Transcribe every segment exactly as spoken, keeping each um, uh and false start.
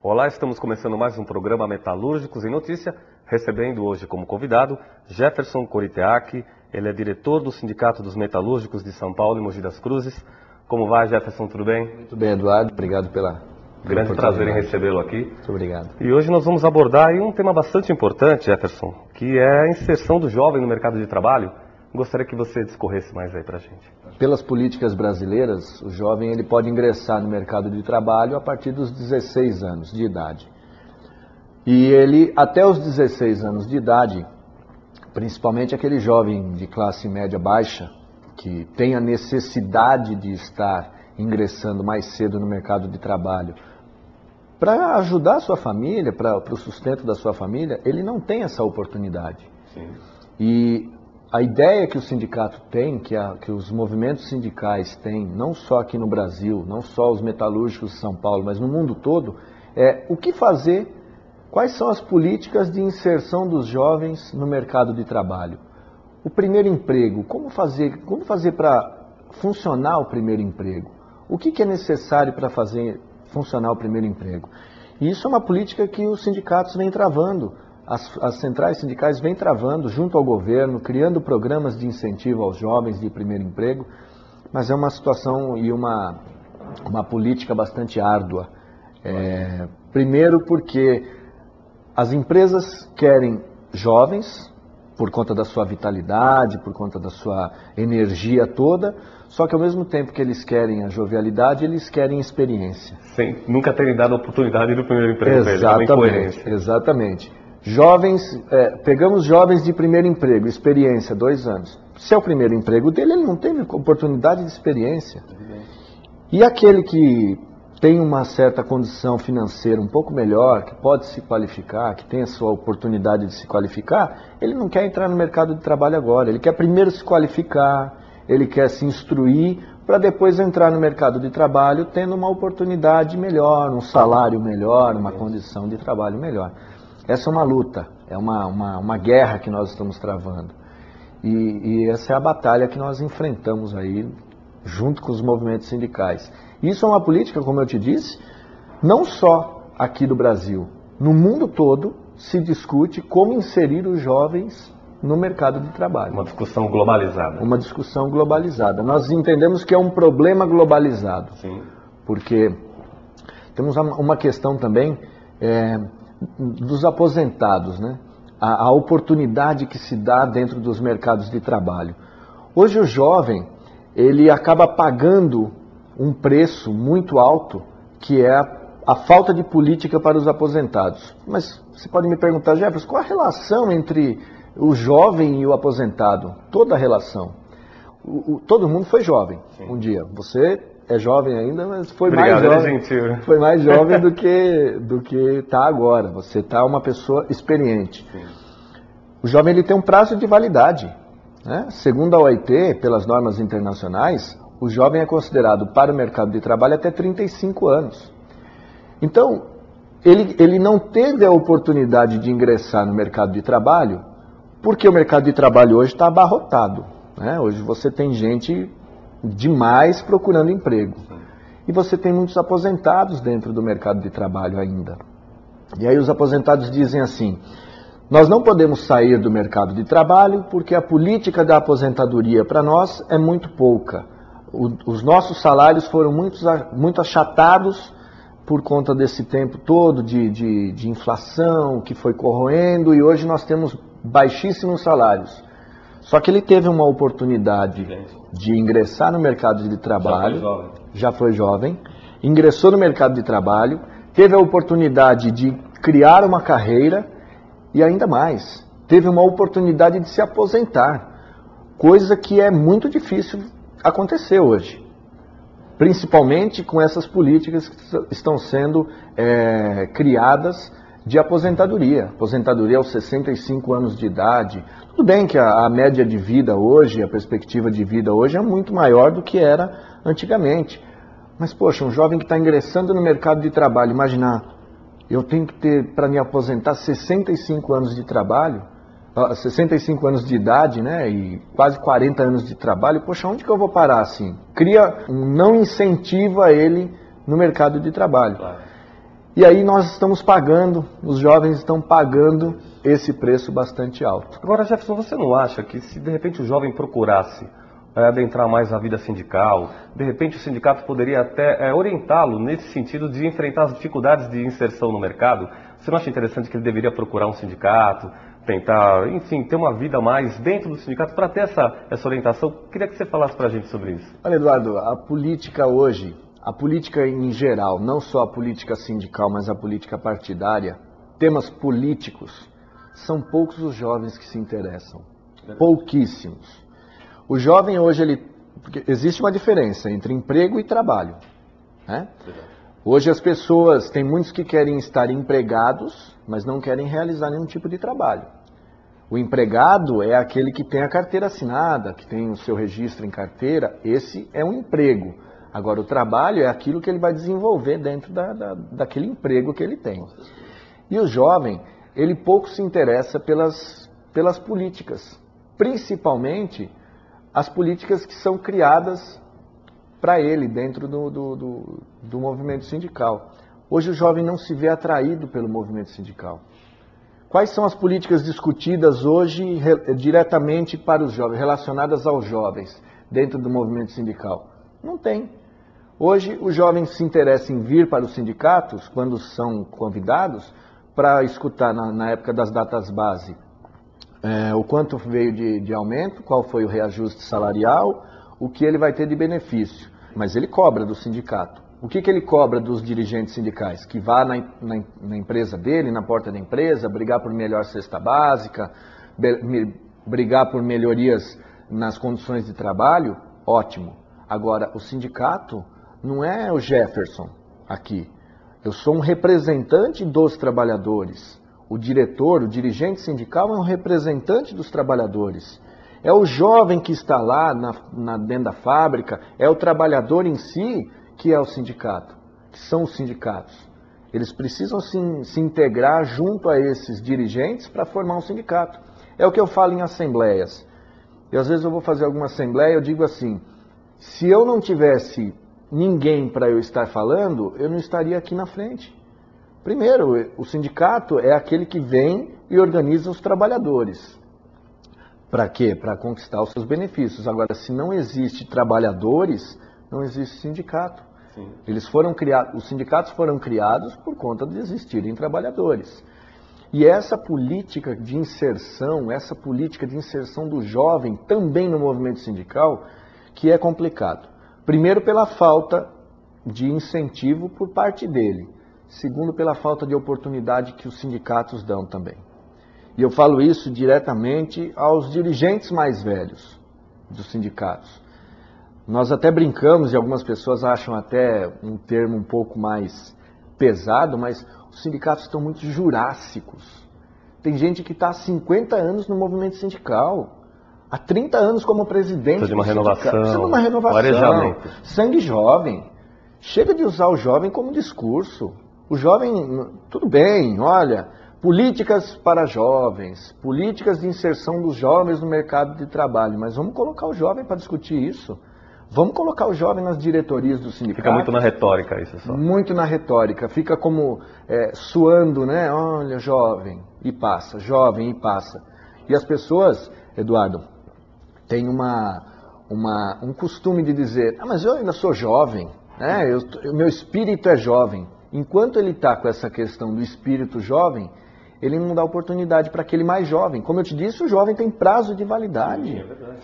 Olá, estamos começando mais um programa Metalúrgicos em Notícia, recebendo hoje como convidado Jefferson Coriteac. Ele é diretor do Sindicato dos Metalúrgicos de São Paulo e Mogi das Cruzes. Como vai, Jefferson? Tudo bem? Muito bem, Eduardo. Obrigado pela Grande prazer em recebê-lo aqui. Muito obrigado. E hoje nós vamos abordar aí um tema bastante importante, Jefferson, que é a inserção do jovem no mercado de trabalho. Gostaria que você discorresse mais aí pra gente. Pelas políticas brasileiras, o jovem ele pode ingressar no mercado de trabalho a partir dos dezesseis anos de idade. E ele, até os dezesseis anos de idade, principalmente aquele jovem de classe média baixa, que tem a necessidade de estar ingressando mais cedo no mercado de trabalho, para ajudar a sua família, para o sustento da sua família, ele não tem essa oportunidade. Sim. E a ideia que o sindicato tem, que, a, que os movimentos sindicais têm, não só aqui no Brasil, não só os metalúrgicos de São Paulo, mas no mundo todo, é o que fazer, quais são as políticas de inserção dos jovens no mercado de trabalho. O primeiro emprego, como fazer, como fazer para funcionar o primeiro emprego? O que, que é necessário para fazer funcionar o primeiro emprego? E isso é uma política que os sindicatos vêm travando. As, as centrais sindicais vêm travando junto ao governo, criando programas de incentivo aos jovens de primeiro emprego, mas é uma situação e uma, uma política bastante árdua. É, primeiro porque as empresas querem jovens, por conta da sua vitalidade, por conta da sua energia toda, só que ao mesmo tempo que eles querem a jovialidade, eles querem experiência. Sem nunca terem dado a oportunidade do primeiro emprego. Exatamente, exatamente. Jovens, é, pegamos jovens de primeiro emprego, experiência, dois anos. Se é o primeiro emprego dele, ele não teve oportunidade de experiência. E aquele que tem uma certa condição financeira um pouco melhor, que pode se qualificar, que tem a sua oportunidade de se qualificar, ele não quer entrar no mercado de trabalho agora. Ele quer primeiro se qualificar, ele quer se instruir, para depois entrar no mercado de trabalho tendo uma oportunidade melhor, um salário melhor, uma condição de trabalho melhor. Essa é uma luta, é uma, uma, uma guerra que nós estamos travando. E, e essa é a batalha que nós enfrentamos aí, junto com os movimentos sindicais. Isso é uma política, como eu te disse, não só aqui do Brasil. No mundo todo se discute como inserir os jovens no mercado de trabalho. Uma discussão globalizada. Uma discussão globalizada. Nós entendemos que é um problema globalizado. Sim. Porque temos uma questão também... É, dos aposentados, né? A, a oportunidade que se dá dentro dos mercados de trabalho. Hoje o jovem, ele acaba pagando um preço muito alto, que é a, a falta de política para os aposentados. Mas você pode me perguntar, Jefferson, qual a relação entre o jovem e o aposentado? Toda a relação. O, o, todo mundo foi jovem. Sim. Um dia. Você... é jovem ainda, mas foi Obrigado, mais jovem, é gentil. foi mais jovem do que do que está agora. Você está uma pessoa experiente. Sim. O jovem ele tem um prazo de validade, né? Segundo a O I T, pelas normas internacionais, o jovem é considerado para o mercado de trabalho até trinta e cinco anos. Então, ele, ele não teve a oportunidade de ingressar no mercado de trabalho, porque o mercado de trabalho hoje está abarrotado, né? Hoje você tem gente demais procurando emprego. E você tem muitos aposentados dentro do mercado de trabalho ainda. E aí os aposentados dizem assim, nós não podemos sair do mercado de trabalho porque a política da aposentadoria para nós é muito pouca. O, os nossos salários foram muito, muito achatados por conta desse tempo todo de, de, de inflação que foi corroendo e hoje nós temos baixíssimos salários. Só que ele teve uma oportunidade de ingressar no mercado de trabalho, já foi jovem, já foi jovem, ingressou no mercado de trabalho, teve a oportunidade de criar uma carreira e ainda mais, teve uma oportunidade de se aposentar, coisa que é muito difícil acontecer hoje. Principalmente com essas políticas que estão sendo é, criadas de aposentadoria. Aposentadoria aos sessenta e cinco anos de idade. Tudo bem que a, a média de vida hoje, a perspectiva de vida hoje é muito maior do que era antigamente. Mas, poxa, um jovem que está ingressando no mercado de trabalho, imaginar, eu tenho que ter, para me aposentar, sessenta e cinco anos de trabalho, sessenta e cinco anos de idade, né, e quase quarenta anos de trabalho, poxa, onde que eu vou parar assim? Cria, não incentiva ele no mercado de trabalho. Claro. E aí nós estamos pagando, os jovens estão pagando esse preço bastante alto. Agora, Jefferson, você não acha que se de repente o jovem procurasse é, adentrar mais a vida sindical, de repente o sindicato poderia até é, orientá-lo nesse sentido de enfrentar as dificuldades de inserção no mercado? Você não acha interessante que ele deveria procurar um sindicato, tentar, enfim, ter uma vida mais dentro do sindicato para ter essa, essa orientação? Queria que você falasse para a gente sobre isso. Olha, Eduardo, a política hoje, a política em geral, não só a política sindical, mas a política partidária, temas políticos, são poucos os jovens que se interessam. Pouquíssimos. O jovem hoje, ele, porque existe uma diferença entre emprego e trabalho, né? Hoje as pessoas, tem muitos que querem estar empregados, mas não querem realizar nenhum tipo de trabalho. O empregado é aquele que tem a carteira assinada, que tem o seu registro em carteira, esse é um emprego. Agora, o trabalho é aquilo que ele vai desenvolver dentro da, da, daquele emprego que ele tem. E o jovem, ele pouco se interessa pelas, pelas políticas, principalmente as políticas que são criadas para ele dentro do, do, do, do movimento sindical. Hoje o jovem não se vê atraído pelo movimento sindical. Quais são as políticas discutidas hoje re, diretamente para os jovens, relacionadas aos jovens, dentro do movimento sindical? Não tem. Hoje o jovem se interessa em vir para os sindicatos, quando são convidados, para escutar na, na época das datas base, é, o quanto veio de, de aumento, qual foi o reajuste salarial, o que ele vai ter de benefício. Mas ele cobra do sindicato. O que, que ele cobra dos dirigentes sindicais? Que vá na, na, na empresa dele, na porta da empresa, brigar por melhor cesta básica, be, brigar por melhorias nas condições de trabalho? Ótimo. Agora, o sindicato não é o Jefferson aqui. Eu sou um representante dos trabalhadores. O diretor, o dirigente sindical é um representante dos trabalhadores. É o jovem que está lá na, na, dentro da fábrica, é o trabalhador em si que é o sindicato, que são os sindicatos. Eles precisam se, se integrar junto a esses dirigentes para formar um sindicato. É o que eu falo em assembleias. E às vezes eu vou fazer alguma assembleia, eu digo assim, se eu não tivesse ninguém para eu estar falando, eu não estaria aqui na frente. Primeiro, o sindicato é aquele que vem e organiza os trabalhadores. Para quê? Para conquistar os seus benefícios. Agora, se não existe trabalhadores, não existe sindicato. Sim. Eles foram criados, os sindicatos foram criados por conta de existirem trabalhadores. E essa política de inserção, essa política de inserção do jovem também no movimento sindical, que é complicado. Primeiro, pela falta de incentivo por parte dele. Segundo, pela falta de oportunidade que os sindicatos dão também. E eu falo isso diretamente aos dirigentes mais velhos dos sindicatos. Nós até brincamos, e algumas pessoas acham até um termo um pouco mais pesado, mas os sindicatos estão muito jurássicos. Tem gente que está há cinquenta anos no movimento sindical, há trinta anos como presidente. Precisa de uma renovação. Precisa de uma renovação. Sangue jovem. Chega de usar o jovem como discurso. O jovem, tudo bem, olha, políticas para jovens, políticas de inserção dos jovens no mercado de trabalho, mas vamos colocar o jovem para discutir isso. Vamos colocar o jovem nas diretorias do sindicato. Fica muito na retórica isso só. Muito na retórica, fica como é, suando, né? Olha, jovem, e passa, jovem, e passa. E as pessoas, Eduardo, têm uma, uma, um costume de dizer, ah, mas eu ainda sou jovem, né? Eu, o meu espírito é jovem. Enquanto ele está com essa questão do espírito jovem, ele não dá oportunidade para aquele mais jovem. Como eu te disse, o jovem tem prazo de validade. Sim, é verdade.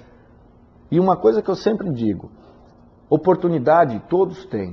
E uma coisa que eu sempre digo, oportunidade todos têm.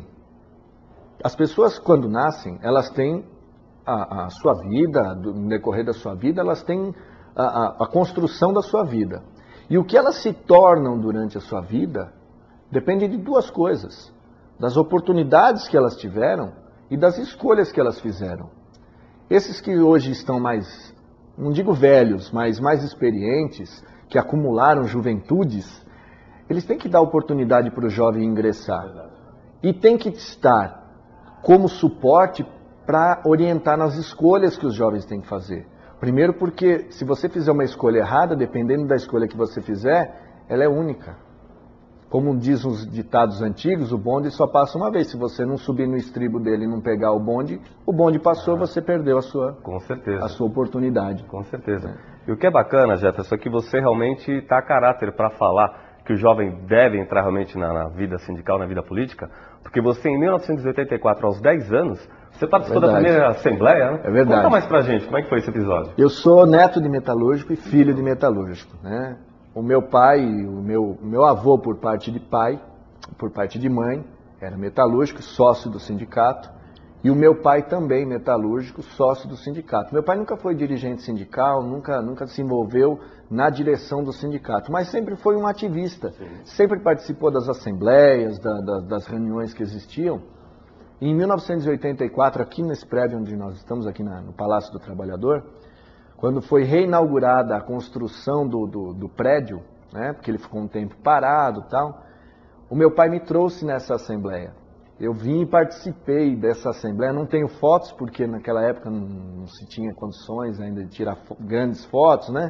As pessoas, quando nascem, elas têm a, a sua vida, no decorrer da sua vida, elas têm a, a, a construção da sua vida. E o que elas se tornam durante a sua vida depende de duas coisas. Das oportunidades que elas tiveram e das escolhas que elas fizeram. Esses que hoje estão mais, não digo velhos, mas mais experientes, que acumularam juventudes, eles têm que dar oportunidade para o jovem ingressar. E tem que estar como suporte para orientar nas escolhas que os jovens têm que fazer. Primeiro porque se você fizer uma escolha errada, dependendo da escolha que você fizer, ela é única. como diz os ditados antigos, o bonde só passa uma vez. Se você não subir no estribo dele e não pegar o bonde, o bonde passou, ah, você perdeu a sua, com certeza. a sua oportunidade. Com certeza. É. E o que é bacana, Jefferson, é que você realmente está a caráter para falar que o jovem deve entrar realmente na, na vida sindical, na vida política, porque você, em mil novecentos e oitenta e quatro, aos dez anos, você participou da primeira Assembleia, né? É verdade. Conta mais pra gente, como é que foi esse episódio? Eu sou neto de metalúrgico e filho de metalúrgico, né? O meu pai, o meu, meu avô por parte de pai, por parte de mãe, era metalúrgico, sócio do sindicato, e o meu pai também metalúrgico, sócio do sindicato. Meu pai nunca foi dirigente sindical, nunca, nunca se envolveu na direção do sindicato, mas sempre foi um ativista, Sim. sempre participou das assembleias, da, da, das reuniões que existiam. E em mil novecentos e oitenta e quatro, aqui nesse prédio onde nós estamos, aqui na, no Palácio do Trabalhador, quando foi reinaugurada a construção do, do, do prédio, né, porque ele ficou um tempo parado e tal, o meu pai me trouxe nessa assembleia. Eu vim e participei dessa assembleia, não tenho fotos, porque naquela época não, não se tinha condições ainda de tirar fo- grandes fotos, né?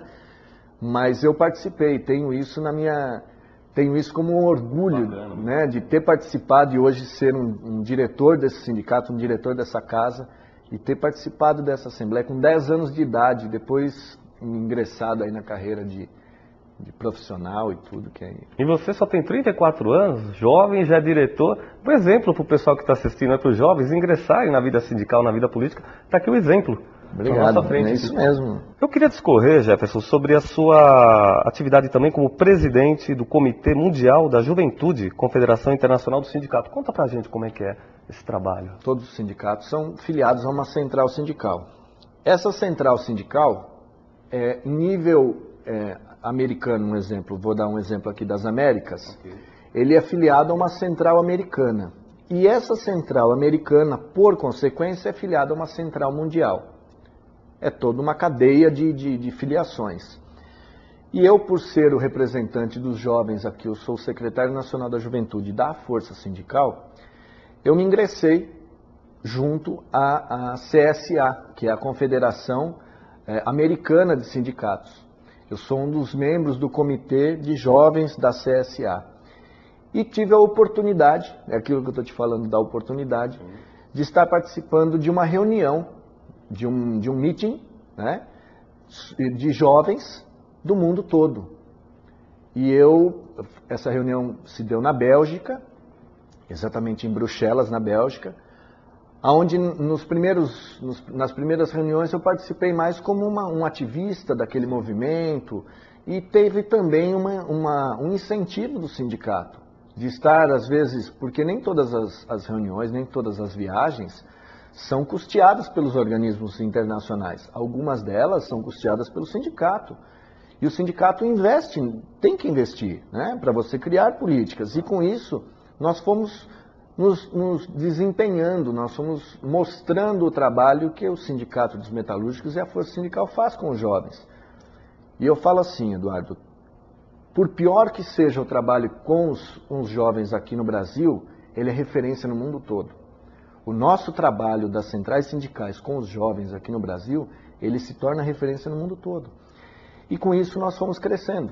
Mas eu participei, tenho isso na minha... Tenho isso como um orgulho, né, de ter participado e hoje ser um, um diretor desse sindicato, um diretor dessa casa, e ter participado dessa assembleia com dez anos de idade, depois ingressado aí na carreira de, de profissional e tudo que é. E você só tem trinta e quatro anos, jovem, já é diretor. Um exemplo para o pessoal que está assistindo, é para os jovens ingressarem na vida sindical, na vida política. Está aqui o exemplo. Obrigado, frente, é isso mesmo. Eu queria discorrer, Jefferson, sobre a sua atividade também como presidente do Comitê Mundial da Juventude, Confederação Internacional do Sindicato. Conta pra gente como é que é esse trabalho. Todos os sindicatos são filiados a uma central sindical. Essa central sindical, é, em nível é, americano, um exemplo, vou dar um exemplo aqui das Américas, okay. Ele é filiado a uma central americana. E essa central americana, por consequência, é filiada a uma central mundial. É toda uma cadeia de, de, de filiações. E eu, por ser o representante dos jovens aqui, eu sou o secretário nacional da juventude da Força Sindical, eu me ingressei junto à, à C S A, que é a Confederação é, Americana de Sindicatos. Eu sou um dos membros do Comitê de Jovens da C S A. E tive a oportunidade, é aquilo que eu estou te falando da oportunidade, de estar participando de uma reunião, de um, de um meeting, né, de jovens do mundo todo. E eu, essa reunião se deu na Bélgica, exatamente em Bruxelas, na Bélgica, onde nos primeiros, nos, nas primeiras reuniões eu participei mais como uma, um ativista daquele movimento e teve também uma, uma, um incentivo do sindicato, de estar às vezes, porque nem todas as, as reuniões, nem todas as viagens são custeadas pelos organismos internacionais. Algumas delas são custeadas pelo sindicato. E o sindicato investe, tem que investir, né, para você criar políticas. E com isso, nós fomos nos, nos desempenhando, nós fomos mostrando o trabalho que o Sindicato dos Metalúrgicos e a Força Sindical faz com os jovens. E eu falo assim, Eduardo, por pior que seja o trabalho com os, com os jovens aqui no Brasil, ele é referência no mundo todo. O nosso trabalho das centrais sindicais com os jovens aqui no Brasil, ele se torna referência no mundo todo. E com isso nós fomos crescendo.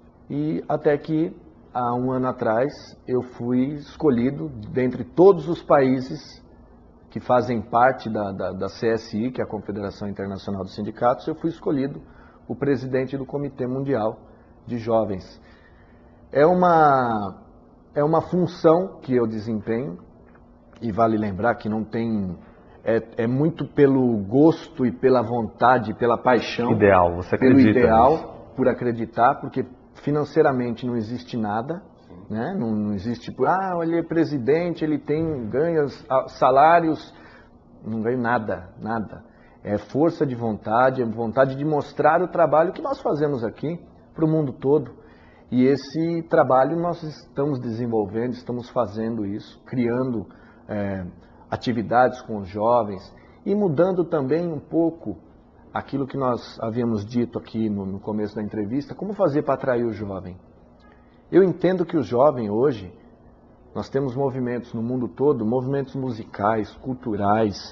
E até que, há um ano atrás, eu fui escolhido, dentre todos os países que fazem parte da, da, da C S I, que é a Confederação Internacional dos Sindicatos, eu fui escolhido o presidente do Comitê Mundial de Jovens. É uma, é uma função que eu desempenho, e vale lembrar que não tem... É, é muito pelo gosto e pela vontade, pela paixão. Ideal, você pelo acredita ideal, nisso? Por acreditar, porque financeiramente não existe nada, né? Não, não existe tipo, ah, ele é presidente, ele tem, ganha salários, não ganha nada, nada. É força de vontade, é vontade de mostrar o trabalho que nós fazemos aqui para o mundo todo. E esse trabalho nós estamos desenvolvendo, estamos fazendo isso, criando é, atividades com os jovens e mudando também um pouco aquilo que nós havíamos dito aqui no, no começo da entrevista, como fazer para atrair o jovem. Eu entendo que o jovem hoje, nós temos movimentos no mundo todo, movimentos musicais, culturais,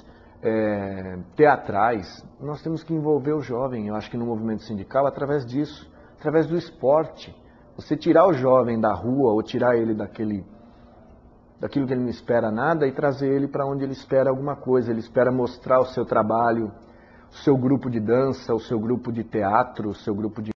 é, teatrais, nós temos que envolver o jovem, eu acho que no movimento sindical, através disso, através do esporte. Você tirar o jovem da rua ou tirar ele daquele, daquilo que ele não espera nada e trazer ele para onde ele espera alguma coisa. Ele espera mostrar o seu trabalho, o seu grupo de dança, o seu grupo de teatro, o seu grupo de